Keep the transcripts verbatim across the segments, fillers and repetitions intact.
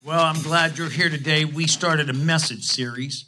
Well, I'm glad you're here today. We started a message series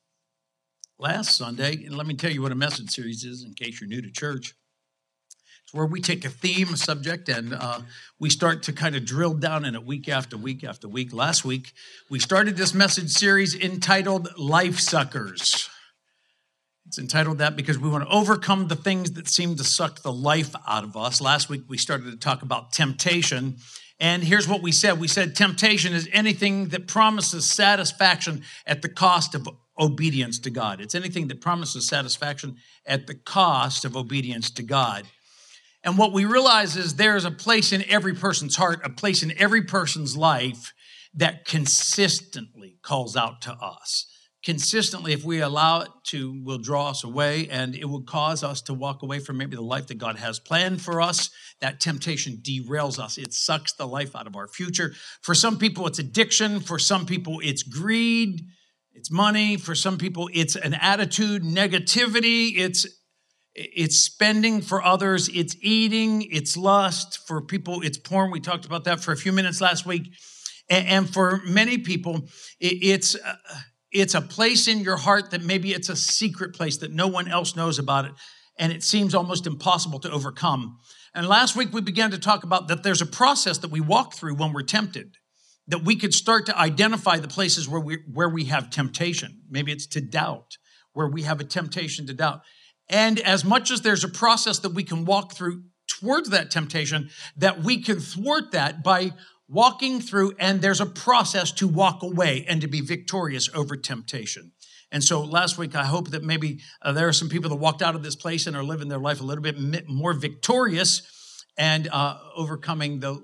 last Sunday, and let me tell you what a message series is in case you're new to church. It's where we take a theme, a subject, and uh, we start to kind of drill down in it week after week after week. Last week, we started this message series entitled Life Suckers. It's entitled that because we want to overcome the things that seem to suck the life out of us. Last week, we started to talk about temptation. And here's what we said. We said temptation is anything that promises satisfaction at the cost of obedience to God. It's anything that promises satisfaction at the cost of obedience to God. And what we realize is there's a place in every person's heart, a place in every person's life that consistently calls out to us. Consistently, if we allow it to, will draw us away, and it will cause us to walk away from maybe the life that God has planned for us. That temptation derails us. It sucks the life out of our future. For some people, it's addiction. For some people, it's greed. It's money. For some people, it's an attitude, negativity. It's, it's spending. For others, it's eating. It's lust. For people, it's porn. We talked about that for a few minutes last week. And, and for many people, it, it's... Uh, It's a place in your heart that maybe it's a secret place that no one else knows about it, and it seems almost impossible to overcome. And last week we began to talk about that there's a process that we walk through when we're tempted, that we could start to identify the places where we where we have temptation. Maybe it's to doubt, where we have a temptation to doubt. And as much as there's a process that we can walk through towards that temptation, that we can thwart that by walking through, and there's a process to walk away and to be victorious over temptation. And so last week, I hope that maybe uh, there are some people that walked out of this place and are living their life a little bit more victorious and uh, overcoming the,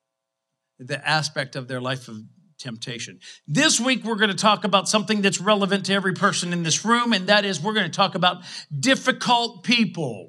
the aspect of their life of temptation. This week, we're going to talk about something that's relevant to every person in this room, and that is we're going to talk about difficult people.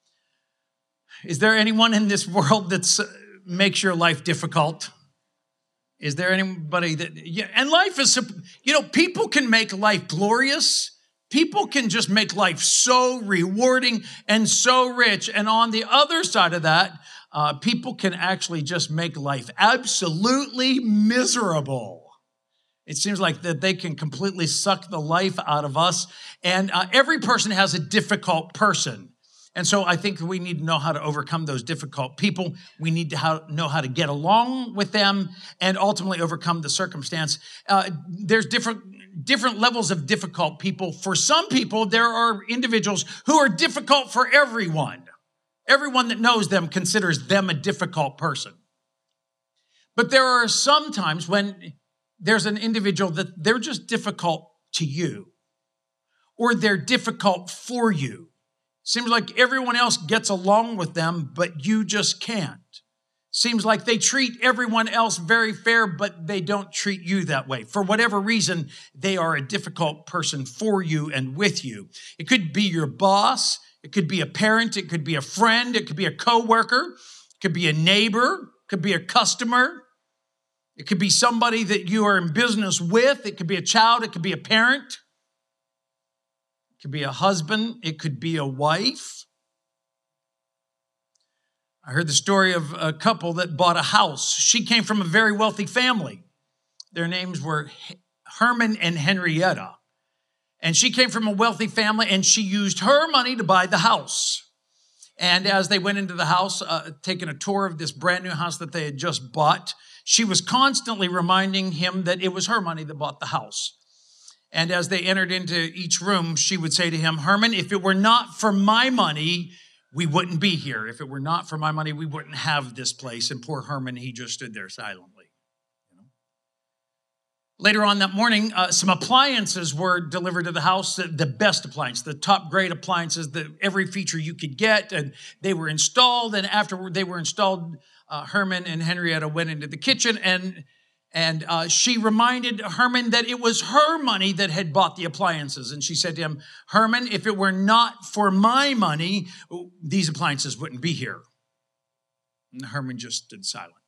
Is there anyone in this world that uh, makes your life difficult? Is there anybody that, yeah, and life is, you know, people can make life glorious. People can just make life so rewarding and so rich. And on the other side of that, uh, people can actually just make life absolutely miserable. It seems like that they can completely suck the life out of us. And uh, every person has a difficult person. And so I think we need to know how to overcome those difficult people. We need to how, know how to get along with them and ultimately overcome the circumstance. Uh, there's different, different levels of difficult people. For some people, there are individuals who are difficult for everyone. Everyone that knows them considers them a difficult person. But there are some times when there's an individual that they're just difficult to you, or they're difficult for you. Seems like everyone else gets along with them, but you just can't. Seems like they treat everyone else very fair, but they don't treat you that way. For whatever reason, they are a difficult person for you and with you. It could be your boss. It could be a parent. It could be a friend. It could be a coworker. It could be a neighbor. It could be a customer. It could be somebody that you are in business with. It could be a child. It could be a parent. It could be a husband. It could be a wife. I heard the story of a couple that bought a house. She came from a very wealthy family. Their names were Herman and Henrietta. And she came from a wealthy family, and she used her money to buy the house. And as they went into the house, uh, taking a tour of this brand new house that they had just bought, she was constantly reminding him that it was her money that bought the house. And as they entered into each room, she would say to him, Herman, if it were not for my money, we wouldn't be here. If it were not for my money, we wouldn't have this place. And poor Herman, he just stood there silently. You know? Later on that morning, uh, some appliances were delivered to the house, the, the best appliances, the top grade appliances, the, every feature you could get. And they were installed. And after they were installed, uh, Herman and Henrietta went into the kitchen, and And uh, she reminded Herman that it was her money that had bought the appliances. And she said to him, Herman, if it were not for my money, these appliances wouldn't be here. And Herman just stood silent.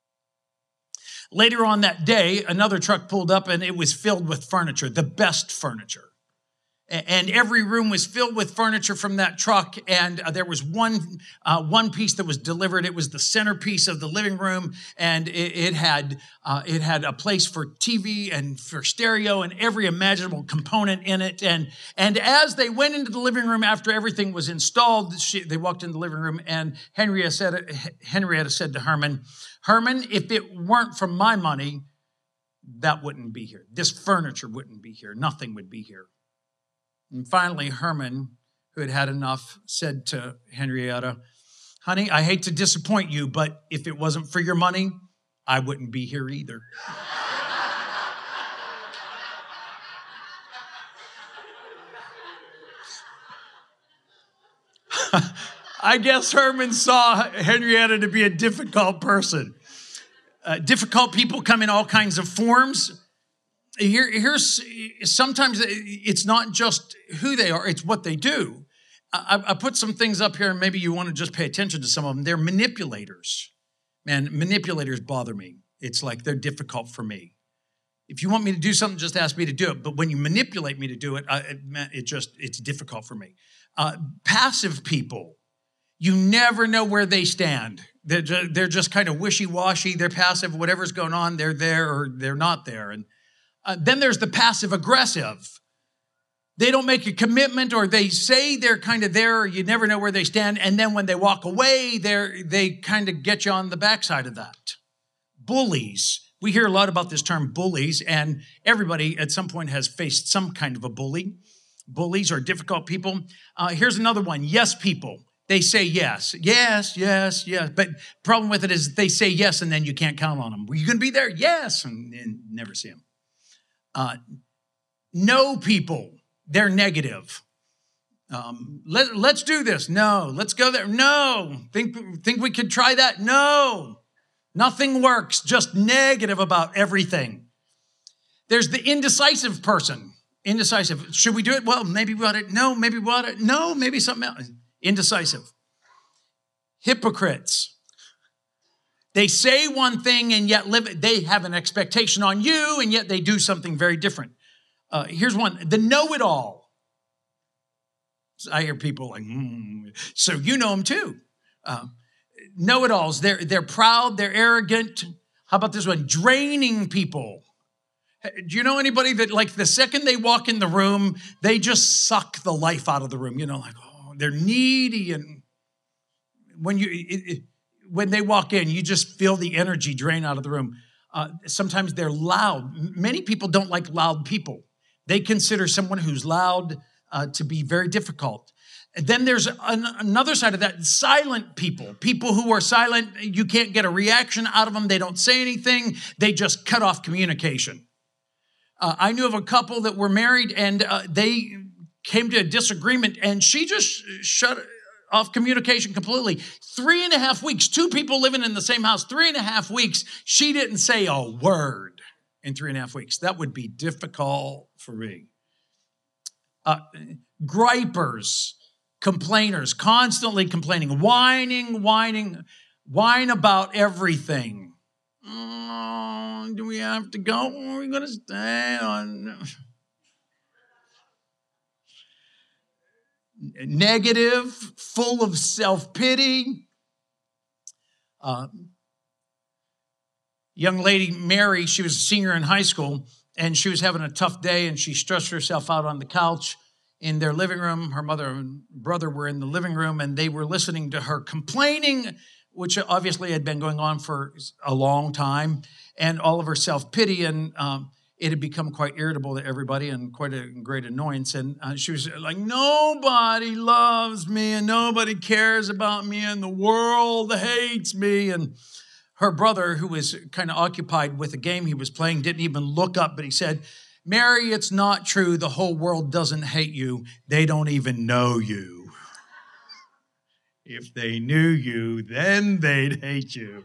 Later on that day, another truck pulled up, and it was filled with furniture, the best furniture. And every room was filled with furniture from that truck. And uh, there was one uh, one piece that was delivered. It was the centerpiece of the living room, and it, it had uh, it had a place for T V and for stereo and every imaginable component in it. And and as they went into the living room after everything was installed, she, they walked in the living room, and Henrietta said, Henrietta said to Herman, "Herman, if it weren't for my money, that wouldn't be here. This furniture wouldn't be here. Nothing would be here." And finally, Herman, who had had enough, said to Henrietta, "Honey, I hate to disappoint you, but if it wasn't for your money, I wouldn't be here either." I guess Herman saw Henrietta to be a difficult person. Uh, difficult people come in all kinds of forms. Here, here's sometimes it's not just who they are, it's what they do. I, I put some things up here, and maybe you want to just pay attention to some of them. They're manipulators. Man, manipulators bother me. It's like they're difficult for me. If you want me to do something, just ask me to do it. But when you manipulate me to do it, I, it, it just it's difficult for me. Uh, passive people, you never know where they stand. They're just, they're just kind of wishy-washy. They're passive. Whatever's going on, they're there or they're not there. And Uh, then there's the passive aggressive. They don't make a commitment, or they say they're kind of there, or you never know where they stand. And then when they walk away, they they kind of get you on the backside of that. Bullies. We hear a lot about this term bullies, and everybody at some point has faced some kind of a bully. Bullies are difficult people. Uh, here's another one. Yes people. They say yes, yes, yes, yes. But problem with it is they say yes, and then you can't count on them. Were you going to be there? Yes, and, and never see them. Uh, no people, they're negative. Um, let, let's do this. No. Let's go there. No. Think, think we could try that? No. Nothing works. Just negative about everything. There's the indecisive person. Indecisive. Should we do it? Well, maybe we ought to. No, maybe we ought to. No, maybe something else. Indecisive. Hypocrites. They say one thing and yet live, they have an expectation on you, and yet they do something very different. Uh, here's one, the know-it-all. I hear people like, mm, so you know them too. Uh, know-it-alls, they're, they're proud, they're arrogant. How about this one? Draining people. Do you know anybody that like the second they walk in the room, they just suck the life out of the room? You know, like, oh, they're needy. And when you... It, it, When they walk in, you just feel the energy drain out of the room. Uh, sometimes they're loud. Many people don't like loud people. They consider someone who's loud uh, to be very difficult. And then there's an, another side of that, silent people. People who are silent, you can't get a reaction out of them. They don't say anything. They just cut off communication. Uh, I knew of a couple that were married, and uh, they came to a disagreement, and she just shut off communication completely. Three and a half weeks, two people living in the same house, three and a half weeks, she didn't say a word in three and a half weeks. That would be difficult for me. Uh, gripers, complainers, constantly complaining, whining, whining, whine about everything. Oh, do we have to go? Are we going to stay on? Negative, full of self-pity. Uh, young lady, Mary, she was a senior in high school, and she was having a tough day, and she stressed herself out on the couch in their living room. Her mother and brother were in the living room, and they were listening to her complaining, which obviously had been going on for a long time, and all of her self-pity, and um, it had become quite irritable to everybody and quite a great annoyance. And uh, she was like, nobody loves me and nobody cares about me and the world hates me. And her brother, who was kind of occupied with a game he was playing, didn't even look up, but he said, Mary, it's not true. The whole world doesn't hate you. They don't even know you. If they knew you, then they'd hate you.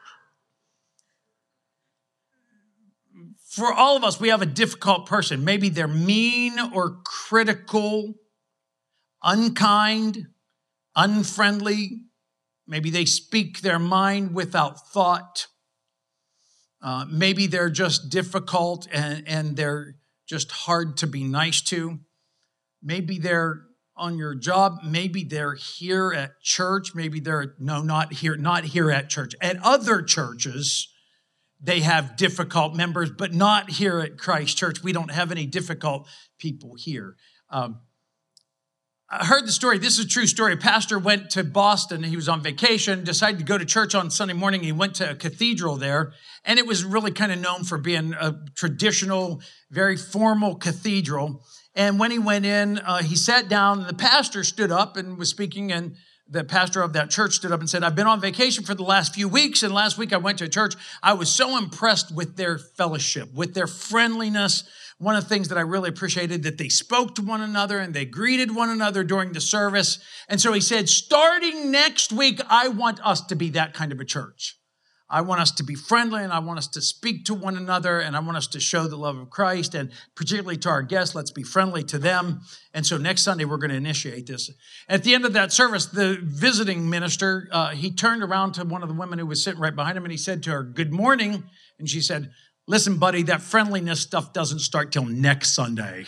For all of us, we have a difficult person. Maybe they're mean or critical, unkind, unfriendly. Maybe they speak their mind without thought. Uh, maybe they're just difficult and, and they're just hard to be nice to. Maybe they're on your job. Maybe they're here at church. Maybe they're, no, not here, not here at church. At other churches, they have difficult members, but not here at Christ Church. We don't have any difficult people here. Um, I heard the story. This is a true story. A pastor went to Boston. He was on vacation, decided to go to church on Sunday morning. He went to a cathedral there, and it was really kind of known for being a traditional, very formal cathedral. And when he went in, uh, he sat down, and the pastor stood up and was speaking, and the pastor of that church stood up and said, I've been on vacation for the last few weeks, and last week I went to a church. I was so impressed with their fellowship, with their friendliness. One of the things that I really appreciated, that they spoke to one another and they greeted one another during the service. And so he said, starting next week, I want us to be that kind of a church. I want us to be friendly, and I want us to speak to one another, and I want us to show the love of Christ, and particularly to our guests, let's be friendly to them. And so next Sunday, we're going to initiate this. At the end of that service, the visiting minister, uh, he turned around to one of the women who was sitting right behind him, and he said to her, good morning. And she said, listen, buddy, that friendliness stuff doesn't start till next Sunday.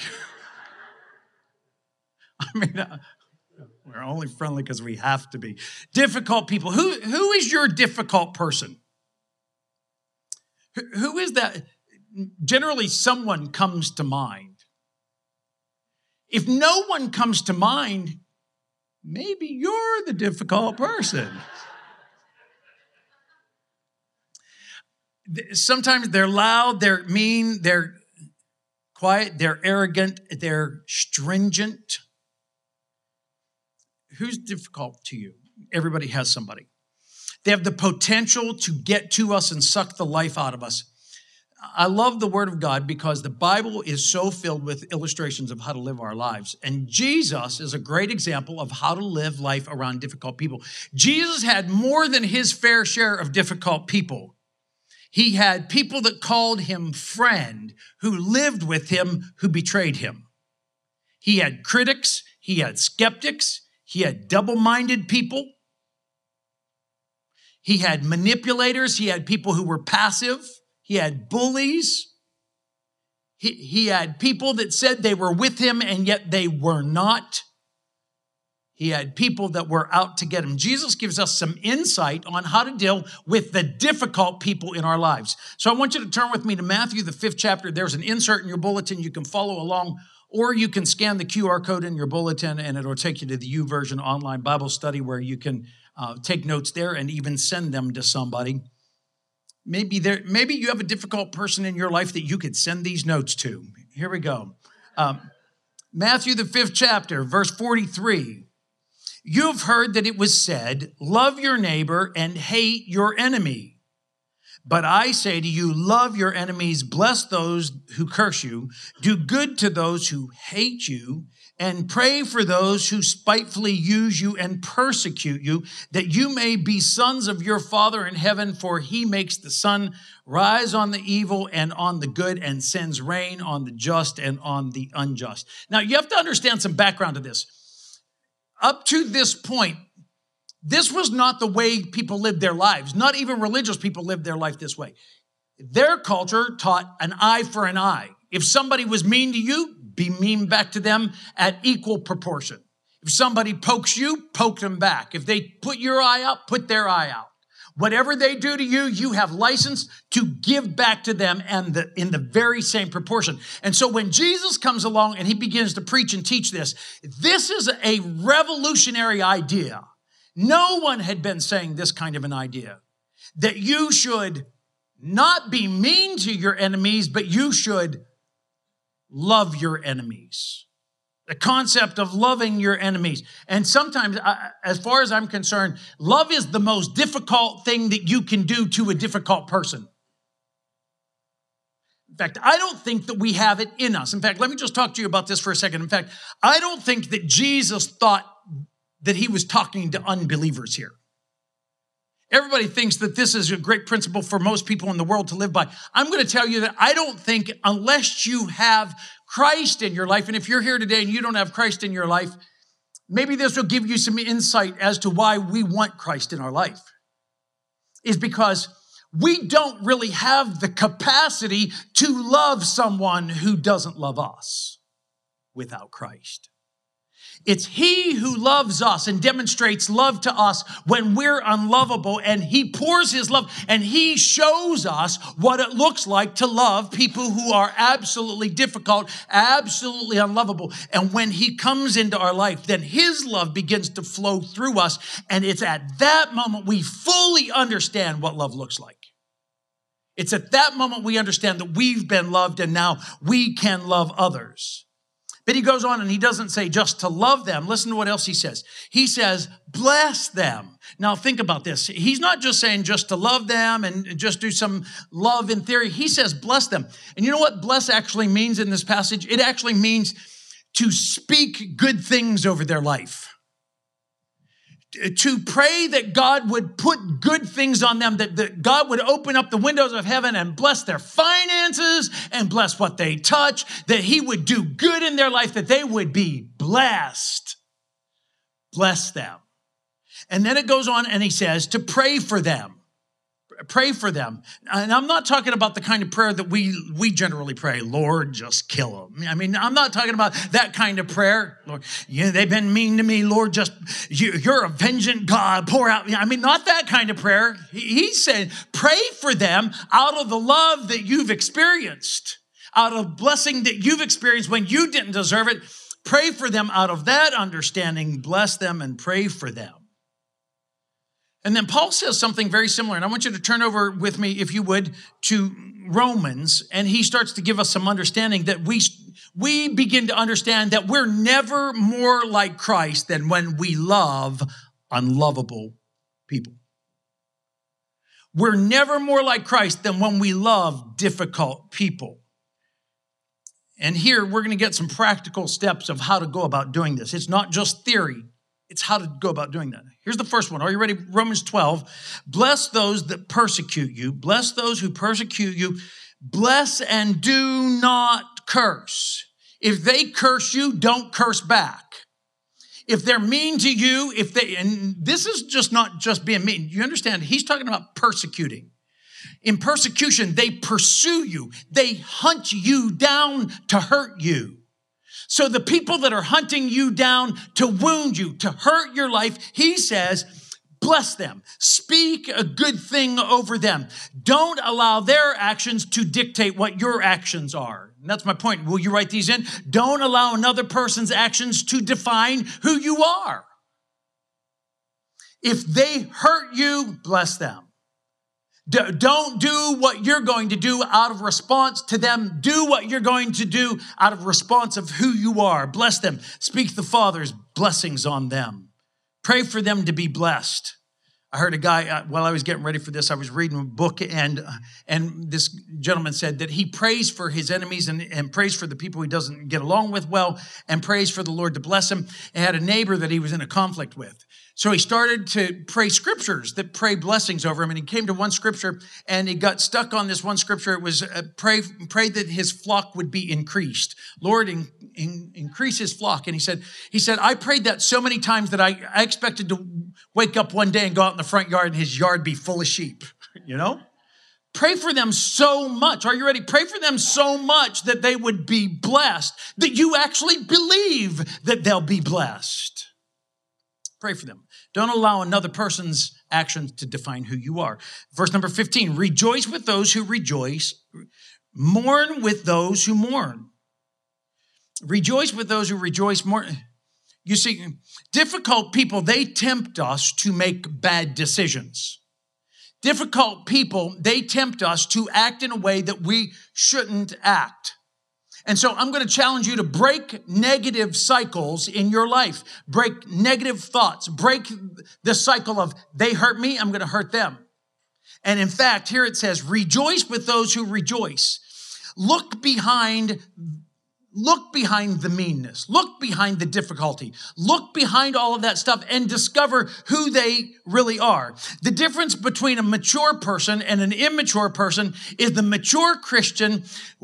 I mean, uh, we're only friendly because we have to be. Difficult people. Who, who is your difficult person? Who is that? Generally, someone comes to mind. If no one comes to mind, maybe you're the difficult person. Sometimes they're loud, they're mean, they're quiet, they're arrogant, they're stringent. Who's difficult to you? Everybody has somebody. They have the potential to get to us and suck the life out of us. I love the Word of God because the Bible is so filled with illustrations of how to live our lives. And Jesus is a great example of how to live life around difficult people. Jesus had more than his fair share of difficult people. He had people that called him friend, who lived with him, who betrayed him. He had critics, he had skeptics, he had double-minded people. He had manipulators. He had people who were passive. He had bullies. He, he had people that said they were with him and yet they were not. He had people that were out to get him. Jesus gives us some insight on how to deal with the difficult people in our lives. So I want you to turn with me to Matthew, the fifth chapter. There's an insert in your bulletin. You can follow along, or you can scan the Q R code in your bulletin and it'll take you to the YouVersion online Bible study where you can Uh, take notes there and even send them to somebody. Maybe there, maybe you have a difficult person in your life that you could send these notes to. Here we go. Um, Matthew, the fifth chapter, verse forty-three. You've heard that it was said, love your neighbor and hate your enemy. But I say to you, love your enemies, bless those who curse you, do good to those who hate you, and pray for those who spitefully use you and persecute you, that you may be sons of your Father in heaven, for he makes the sun rise on the evil and on the good, and sends rain on the just and on the unjust. Now, you have to understand some background to this. Up to this point, this was not the way people lived their lives. Not even religious people lived their life this way. Their culture taught an eye for an eye. If somebody was mean to you, be mean back to them at equal proportion. If somebody pokes you, poke them back. If they put your eye out, put their eye out. Whatever they do to you, you have license to give back to them and the, in the very same proportion. And so when Jesus comes along and he begins to preach and teach this, this is a revolutionary idea. No one had been saying this kind of an idea, that you should not be mean to your enemies, but you should love your enemies. The concept of loving your enemies. And sometimes, as far as I'm concerned, love is the most difficult thing that you can do to a difficult person. In fact, I don't think that we have it in us. In fact, let me just talk to you about this for a second. In fact, I don't think that Jesus thought that he was talking to unbelievers here. Everybody thinks that this is a great principle for most people in the world to live by. I'm going to tell you that I don't think, unless you have Christ in your life, and if you're here today and you don't have Christ in your life, maybe this will give you some insight as to why we want Christ in our life. Is because we don't really have the capacity to love someone who doesn't love us without Christ. It's he who loves us and demonstrates love to us when we're unlovable, and he pours his love and he shows us what it looks like to love people who are absolutely difficult, absolutely unlovable. And when he comes into our life, then his love begins to flow through us. And it's at that moment we fully understand what love looks like. It's at that moment we understand that we've been loved and now we can love others. But he goes on and he doesn't say just to love them. Listen to what else he says. He says, bless them. Now think about this. He's not just saying just to love them and just do some love in theory. He says, bless them. And you know what bless actually means in this passage? It actually means to speak good things over their life. To pray that God would put good things on them, that, that God would open up the windows of heaven and bless their finances and bless what they touch, that he would do good in their life, that they would be blessed. Bless them. And then it goes on and he says to pray for them. Pray for them. And I'm not talking about the kind of prayer that we, we generally pray, Lord, just kill them. I mean, I'm not talking about that kind of prayer. Lord, yeah, they've been mean to me. Lord, just, you, you're a vengeant God. Pour out. I mean, not that kind of prayer. He, he's saying, pray for them out of the love that you've experienced, out of blessing that you've experienced when you didn't deserve it. Pray for them out of that understanding. Bless them and pray for them. And then Paul says something very similar. And I want you to turn over with me, if you would, to Romans. And he starts to give us some understanding that we, we begin to understand that we're never more like Christ than when we love unlovable people. We're never more like Christ than when we love difficult people. And here we're going to get some practical steps of how to go about doing this. It's not just theory. It's how to go about doing that. Here's the first one. Are you ready? Romans twelve. Bless those that persecute you. Bless those who persecute you. Bless and do not curse. If they curse you, don't curse back. If they're mean to you, if they, and this is just not just being mean. You understand? He's talking about persecuting. In persecution, they pursue you. They hunt you down to hurt you. So the people that are hunting you down to wound you, to hurt your life, he says, bless them. Speak a good thing over them. Don't allow their actions to dictate what your actions are. And that's my point. Will you write these in? Don't allow another person's actions to define who you are. If they hurt you, bless them. D- don't do what you're going to do out of response to them. Do what you're going to do out of response of who you are. Bless them. Speak the Father's blessings on them. Pray for them to be blessed. I heard a guy, uh, while I was getting ready for this, I was reading a book, and uh, and this gentleman said that he prays for his enemies and, and prays for the people he doesn't get along with well, and prays for the Lord to bless him. He had a neighbor that he was in a conflict with. So he started to pray scriptures that pray blessings over him. And he came to one scripture and he got stuck on this one scripture. It was uh, pray, pray that his flock would be increased. Lord, in, in, increase his flock. And he said, he said, I prayed that so many times that I, I expected to wake up one day and go out in the front yard and his yard be full of sheep, you know? Pray for them so much. Are you ready? Pray for them so much that they would be blessed, that you actually believe that they'll be blessed. Pray for them. Don't allow another person's actions to define who you are. Verse number fifteen, rejoice with those who rejoice, mourn with those who mourn. Rejoice with those who rejoice, mourn. You see, difficult people, they tempt us to make bad decisions. Difficult people, they tempt us to act in a way that we shouldn't act. And so I'm going to challenge you to break negative cycles in your life. Break negative thoughts. Break the cycle of they hurt me, I'm going to hurt them. And in fact, here it says, rejoice with those who rejoice. Look behind Look behind the meanness. Look behind the difficulty. Look behind all of that stuff and discover who they really are. The difference between a mature person and an immature person is the mature Christian,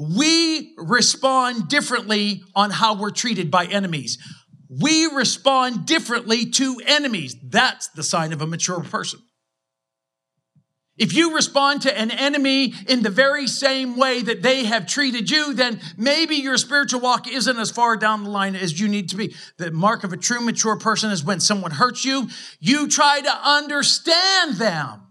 we respond differently on how we're treated by enemies. We respond differently to enemies. That's the sign of a mature person. If you respond to an enemy in the very same way that they have treated you, then maybe your spiritual walk isn't as far down the line as you need to be. The mark of a true mature person is when someone hurts you, you try to understand them.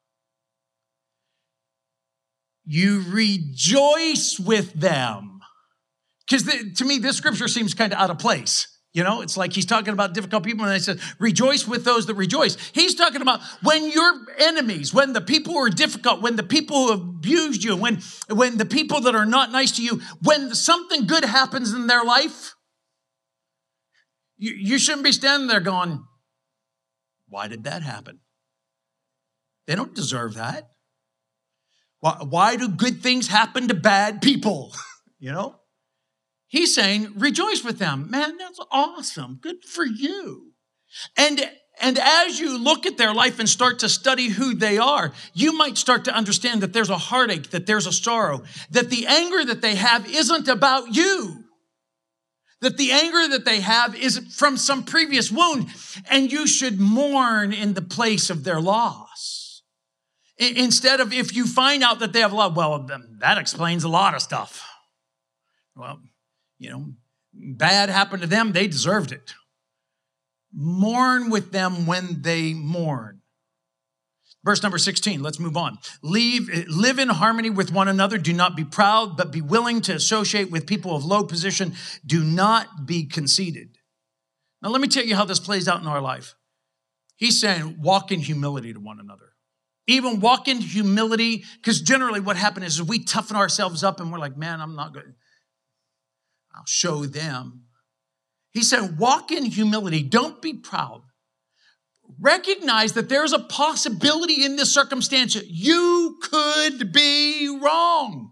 You rejoice with them. Because to me, this scripture seems kind of out of place. You know, it's like he's talking about difficult people and he says, rejoice with those that rejoice. He's talking about when your enemies, when the people who are difficult, when the people who have abused you, when, when the people that are not nice to you, when something good happens in their life, you, you shouldn't be standing there going, why did that happen? They don't deserve that. Why, why do good things happen to bad people? You know? He's saying, rejoice with them. Man, that's awesome. Good for you. And, and as you look at their life and start to study who they are, you might start to understand that there's a heartache, that there's a sorrow, that the anger that they have isn't about you. That the anger that they have is from some previous wound, and you should mourn in the place of their loss. Instead of, if you find out that they have love, well, that explains a lot of stuff. Well, you know, bad happened to them, they deserved it. Mourn with them when they mourn. Verse number sixteen, let's move on. Leave, live in harmony with one another. Do not be proud, but be willing to associate with people of low position. Do not be conceited. Now, let me tell you how this plays out in our life. He's saying, walk in humility to one another. Even walk in humility, because generally what happens is we toughen ourselves up and we're like, man, I'm not good. I'll show them. He said, walk in humility. Don't be proud. Recognize that there's a possibility in this circumstance. You could be wrong.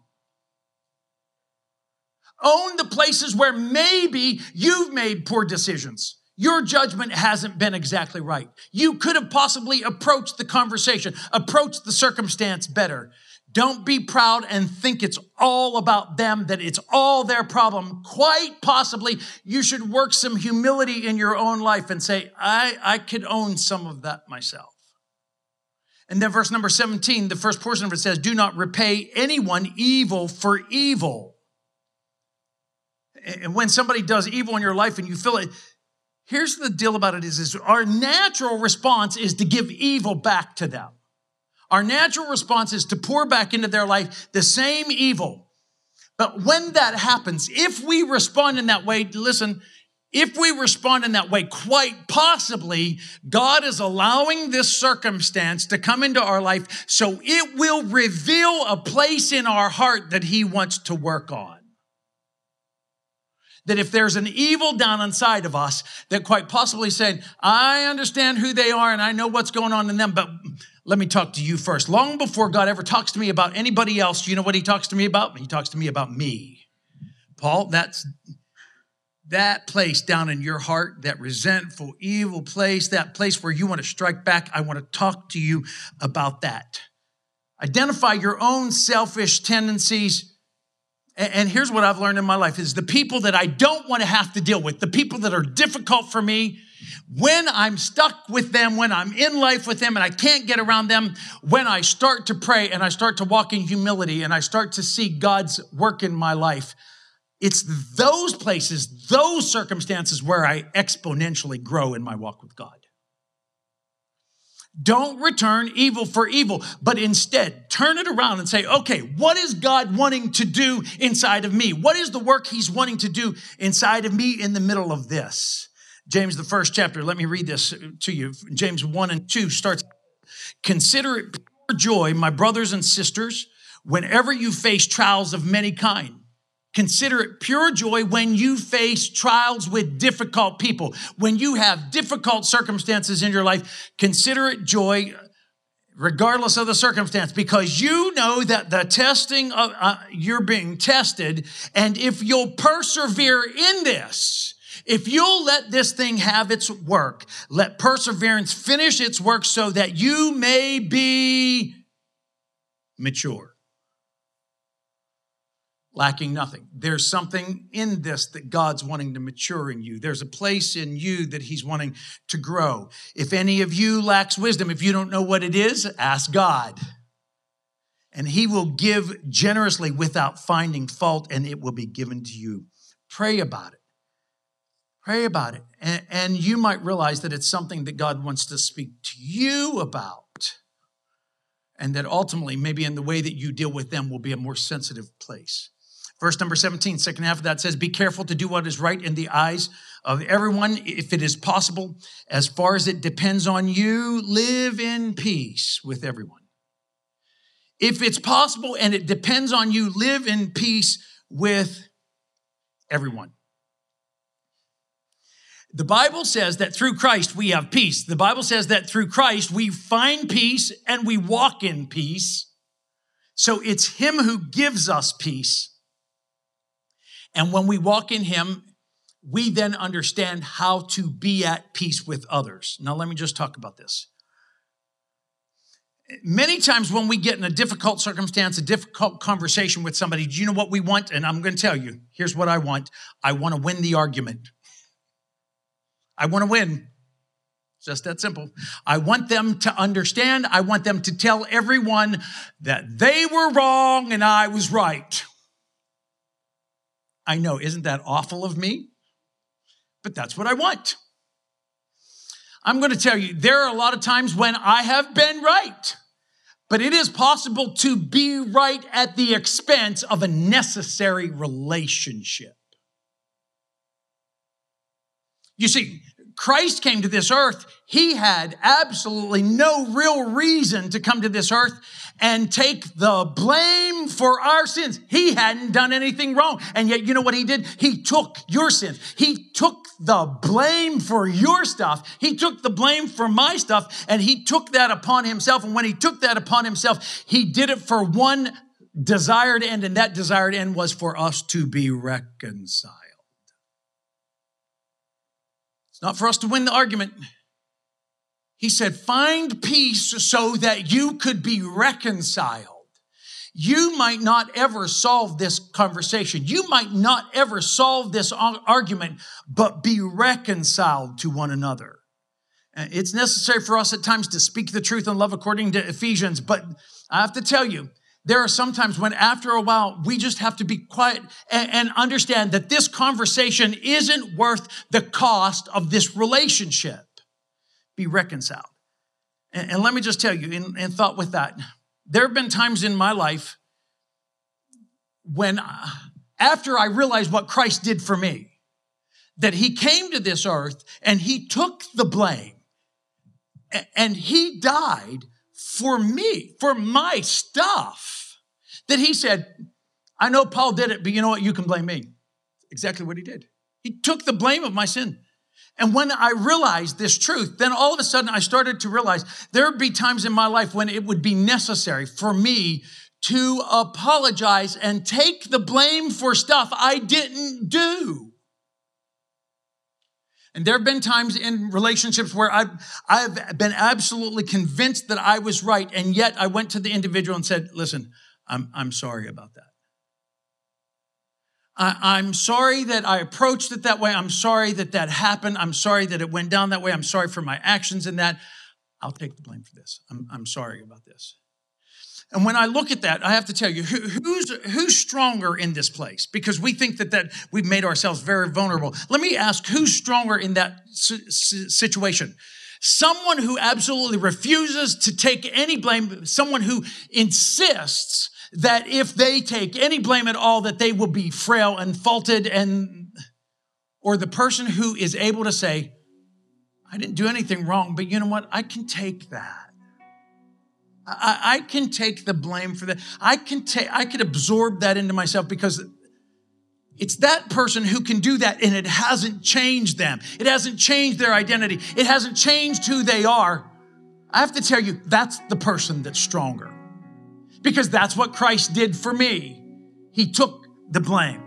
Own the places where maybe you've made poor decisions. Your judgment hasn't been exactly right. You could have possibly approached the conversation, approached the circumstance better. Don't be proud and think it's all about them, that it's all their problem. Quite possibly, you should work some humility in your own life and say, I, I could own some of that myself. And then verse number seventeen, the first portion of it says, do not repay anyone evil for evil. And when somebody does evil in your life and you feel it, here's the deal about it is, is our natural response is to give evil back to them. Our natural response is to pour back into their life the same evil. But when that happens, if we respond in that way, listen, if we respond in that way, quite possibly, God is allowing this circumstance to come into our life so it will reveal a place in our heart that he wants to work on. That if there's an evil down inside of us, that quite possibly saying, I understand who they are and I know what's going on in them, but let me talk to you first. Long before God ever talks to me about anybody else, you know what he talks to me about? He talks to me about me. Paul, that's that place down in your heart, that resentful, evil place, that place where you want to strike back. I want to talk to you about that. Identify your own selfish tendencies. And here's what I've learned in my life is the people that I don't want to have to deal with, the people that are difficult for me, when I'm stuck with them, when I'm in life with them and I can't get around them, when I start to pray and I start to walk in humility and I start to see God's work in my life, it's those places, those circumstances where I exponentially grow in my walk with God. Don't return evil for evil, but instead turn it around and say, okay, what is God wanting to do inside of me? What is the work he's wanting to do inside of me in the middle of this? James, the first chapter, let me read this to you. James one and two starts, consider it pure joy, my brothers and sisters, whenever you face trials of many kind. Consider it pure joy when you face trials with difficult people. When you have difficult circumstances in your life, consider it joy regardless of the circumstance, because you know that the testing of uh, you're being tested. And if you'll persevere in this, if you'll let this thing have its work, let perseverance finish its work so that you may be mature, lacking nothing. There's something in this that God's wanting to mature in you. There's a place in you that he's wanting to grow. If any of you lacks wisdom, if you don't know what it is, ask God. and he will give generously without finding fault, and it will be given to you. Pray about it. Pray about it. And, and you might realize that it's something that God wants to speak to you about. And that ultimately, maybe in the way that you deal with them will be a more sensitive place. Verse number seventeen, second half of that says, be careful to do what is right in the eyes of everyone, if it is possible. As far as it depends on you, live in peace with everyone. If it's possible and it depends on you, live in peace with everyone. The Bible says that through Christ we have peace. The Bible says that through Christ we find peace and we walk in peace. So it's him who gives us peace. And when we walk in him, we then understand how to be at peace with others. Now, let me just talk about this. Many times when we get in a difficult circumstance, a difficult conversation with somebody, do you know what we want? And I'm going to tell you, here's what I want. I want to win the argument. I want to win. Just that simple. I want them to understand. I want them to tell everyone that they were wrong and I was right. I know, isn't that awful of me? But that's what I want. I'm going to tell you, there are a lot of times when I have been right, but it is possible to be right at the expense of a necessary relationship. You see, Christ came to this earth. He had absolutely no real reason to come to this earth and take the blame for our sins. He hadn't done anything wrong. And yet, you know what he did? He took your sins. He took the blame for your stuff. He took the blame for my stuff, and he took that upon himself. And when he took that upon himself, he did it for one desired end, and that desired end was for us to be reconciled. It's not for us to win the argument. He said, find peace so that you could be reconciled. You might not ever solve this conversation. You might not ever solve this argument, but be reconciled to one another. It's necessary for us at times to speak the truth in love according to Ephesians, but I have to tell you, there are some times when after a while, we just have to be quiet and, and understand that this conversation isn't worth the cost of this relationship. Be reconciled. And, and let me just tell you, in, in thought with that, there have been times in my life when, uh, after I realized what Christ did for me, that he came to this earth and he took the blame and he died for me, for my stuff. That he said, I know Paul did it, but you know what? You can blame me. Exactly what he did. He took the blame of my sin. And when I realized this truth, then all of a sudden I started to realize there would be times in my life when it would be necessary for me to apologize and take the blame for stuff I didn't do. And there have been times in relationships where I've, I've been absolutely convinced that I was right, and yet I went to the individual and said, listen, I'm, I'm sorry about that. I, I'm sorry that I approached it that way. I'm sorry that that happened. I'm sorry that it went down that way. I'm sorry for my actions in that. I'll take the blame for this. I'm, I'm sorry about this. And when I look at that, I have to tell you, who, who's, who's stronger in this place? Because we think that, that we've made ourselves very vulnerable. Let me ask, who's stronger in that situation? Someone who absolutely refuses to take any blame, someone who insists that if they take any blame at all, that they will be frail and faulted, and or the person who is able to say, I didn't do anything wrong, but you know what? I can take that. I, I can take the blame for that. I can take, I could absorb that into myself because it's that person who can do that, and it hasn't changed them. It hasn't changed their identity. It hasn't changed who they are. I have to tell you, that's the person that's stronger. Because that's what Christ did for me. He took the blame.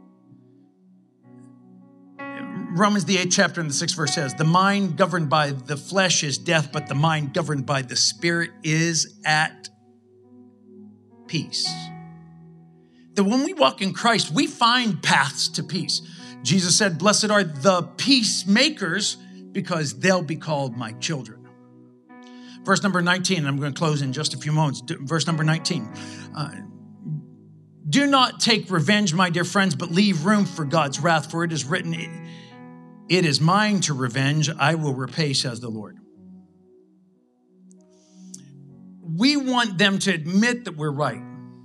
Romans, the eighth chapter and the sixth verse says, the mind governed by the flesh is death, but the mind governed by the Spirit is at peace. That when we walk in Christ, we find paths to peace. Jesus said, blessed are the peacemakers because they'll be called my children. Verse number nineteen, and I'm going to close in just a few moments. Verse number nineteen. Uh, Do not take revenge, my dear friends, but leave room for God's wrath, for it is written, it is mine to revenge, I will repay, says the Lord. We want them to admit that we're right.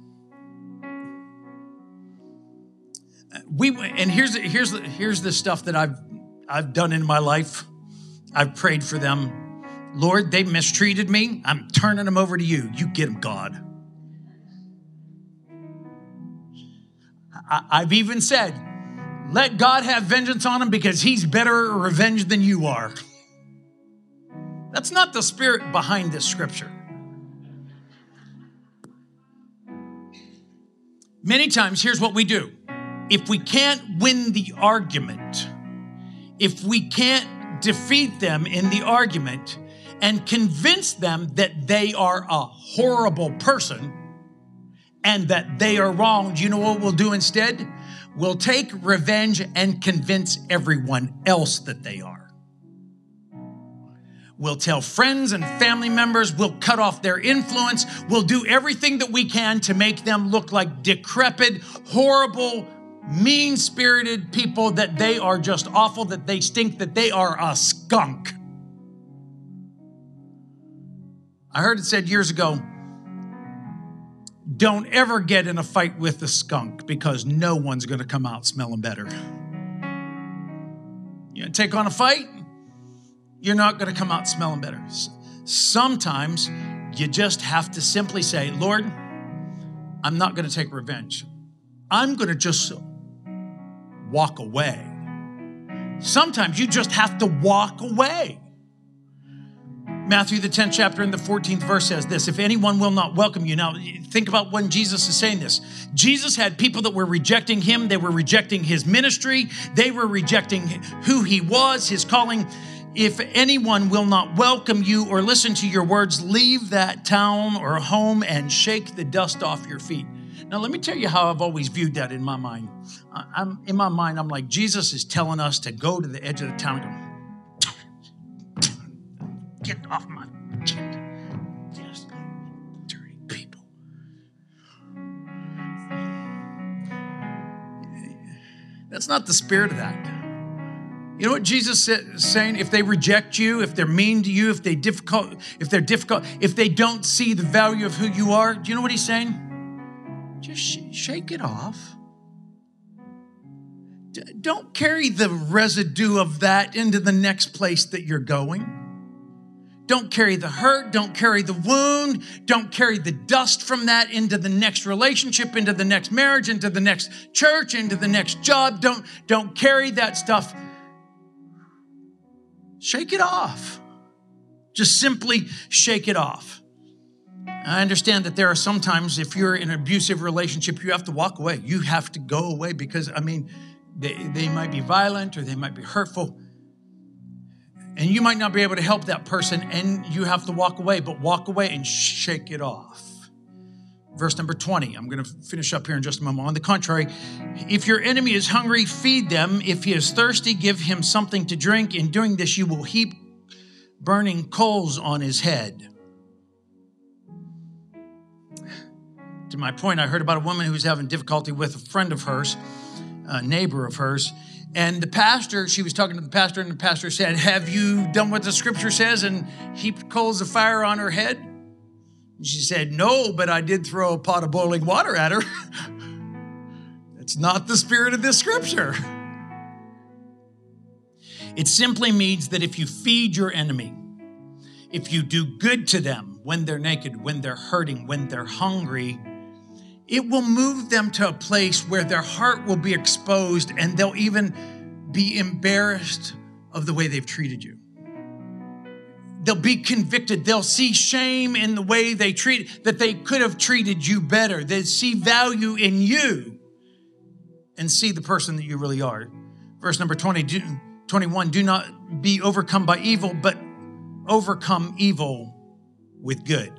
We and here's here's here's the stuff that I've I've done in my life. I've prayed for them. Lord, they mistreated me. I'm turning them over to you. You get them, God. I, I've even said, let God have vengeance on them because he's better at revenge than you are. That's not the spirit behind this scripture. Many times, here's what we do. If we can't win the argument, if we can't defeat them in the argument and convince them that they are a horrible person and that they are wrong, do you know what we'll do instead? We'll take revenge and convince everyone else that they are. We'll tell friends and family members, we'll cut off their influence, we'll do everything that we can to make them look like decrepit, horrible, mean-spirited people, that they are just awful, that they stink, that they are a skunk. I heard it said years ago, don't ever get in a fight with a skunk because no one's going to come out smelling better. You know, take on a fight, you're not going to come out smelling better. Sometimes you just have to simply say, Lord, I'm not going to take revenge. I'm going to just walk away. Sometimes you just have to walk away. Matthew, the tenth chapter and the fourteenth verse says this, if anyone will not welcome you. Now, think about when Jesus is saying this. Jesus had people that were rejecting him. They were rejecting his ministry. They were rejecting who he was, his calling. If anyone will not welcome you or listen to your words, leave that town or home and shake the dust off your feet. Now, let me tell you how I've always viewed that in my mind. I'm in my mind, I'm like, Jesus is telling us to go to the edge of the town and go, get off my shit. Just dirty people. That's not the spirit of that. You know what Jesus is saying? If they reject you, if they're mean to you, if they difficult, if they're difficult, if they don't see the value of who you are, do you know what he's saying? Just sh- shake it off. D- don't carry the residue of that into the next place that you're going. Don't carry the hurt. Don't carry the wound. Don't carry the dust from that into the next relationship, into the next marriage, into the next church, into the next job. Don't, don't carry that stuff. Shake it off. Just simply shake it off. I understand that there are sometimes, if you're in an abusive relationship, you have to walk away. You have to go away because, I mean, they, they might be violent or they might be hurtful. And you might not be able to help that person and you have to walk away, but walk away and shake it off. Verse number twenty, I'm going to finish up here in just a moment. On the contrary, if your enemy is hungry, feed them. If he is thirsty, give him something to drink. In doing this, you will heap burning coals on his head. To my point, I heard about a woman who was having difficulty with a friend of hers, a neighbor of hers. And the pastor, she was talking to the pastor, and the pastor said, have you done what the scripture says and heaped coals of fire on her head? And she said, no, but I did throw a pot of boiling water at her. It's not the spirit of this scripture. It simply means that if you feed your enemy, if you do good to them when they're naked, when they're hurting, when they're hungry, it will move them to a place where their heart will be exposed and they'll even be embarrassed of the way they've treated you. They'll be convicted. They'll see shame in the way they treat, that they could have treated you better. They see value in you and see the person that you really are. Verse number twenty, twenty-one, do not be overcome by evil, but overcome evil with good.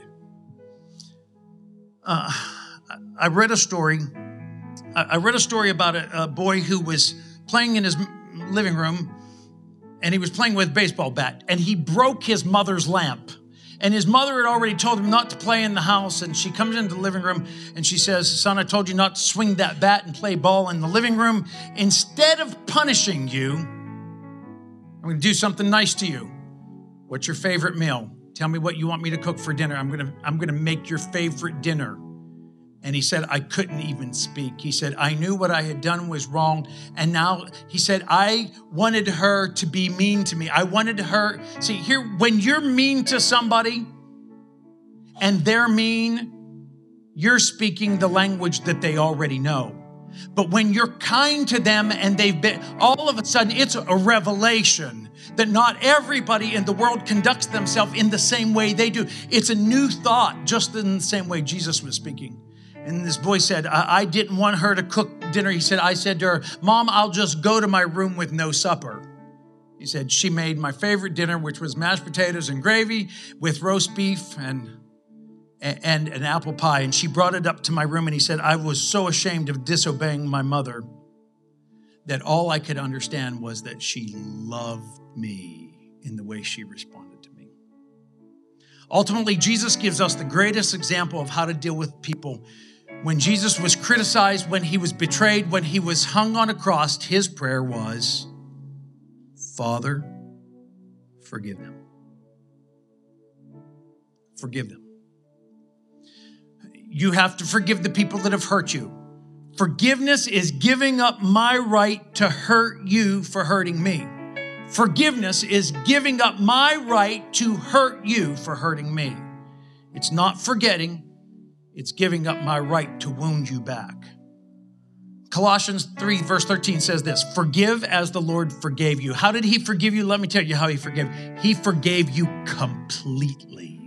Uh, I read a story. I read a story about a, a boy who was playing in his living room, and he was playing with a baseball bat, and he broke his mother's lamp. And his mother had already told him not to play in the house. And she comes into the living room and she says, son, I told you not to swing that bat and play ball in the living room. Instead of punishing you, I'm going to do something nice to you. What's your favorite meal? Tell me what you want me to cook for dinner. I'm going to, I'm going to make your favorite dinner. And he said, I couldn't even speak. He said, I knew what I had done was wrong. And now he said, I wanted her to be mean to me. I wanted her, see here, when you're mean to somebody and they're mean, you're speaking the language that they already know. But when you're kind to them and they've been, all of a sudden it's a revelation that not everybody in the world conducts themselves in the same way they do. It's a new thought, just in the same way Jesus was speaking. And this boy said, I, I didn't want her to cook dinner. He said, I said to her, Mom, I'll just go to my room with no supper. He said, she made my favorite dinner, which was mashed potatoes and gravy with roast beef and, and an apple pie. And she brought it up to my room. And he said, I was so ashamed of disobeying my mother that all I could understand was that she loved me in the way she responded to me. Ultimately, Jesus gives us the greatest example of how to deal with people. When Jesus was criticized, when he was betrayed, when he was hung on a cross, his prayer was, Father, forgive them. Forgive them. You have to forgive the people that have hurt you. Forgiveness is giving up my right to hurt you for hurting me. Forgiveness is giving up my right to hurt you for hurting me. It's not forgetting. It's giving up my right to wound you back. Colossians three, verse thirteen says this, forgive as the Lord forgave you. How did he forgive you? Let me tell you how he forgave. He forgave you completely.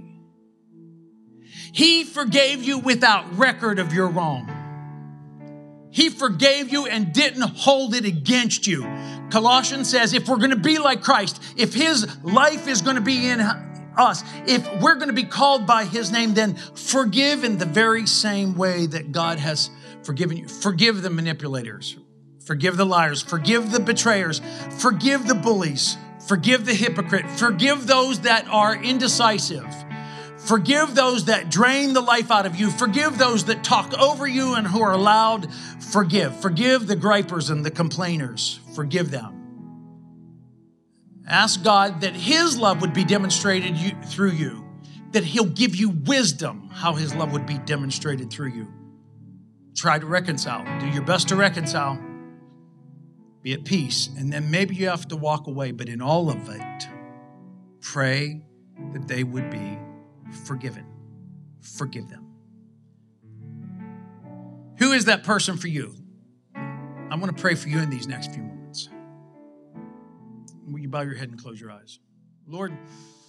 He forgave you without record of your wrong. He forgave you and didn't hold it against you. Colossians says if we're going to be like Christ, if his life is going to be in us, if we're going to be called by his name, then forgive in the very same way that God has forgiven you. Forgive the manipulators. Forgive the liars. Forgive the betrayers. Forgive the bullies. Forgive the hypocrite. Forgive those that are indecisive. Forgive those that drain the life out of you. Forgive those that talk over you and who are loud. Forgive. Forgive the gripers and the complainers. Forgive them. Ask God that his love would be demonstrated you, through you, that he'll give you wisdom how his love would be demonstrated through you. Try to reconcile. Do your best to reconcile. Be at peace. And then maybe you have to walk away, but in all of it, pray that they would be forgiven. Forgive them. Who is that person for you? I'm going to pray for you in these next few moments. Will you bow your head and close your eyes? Lord,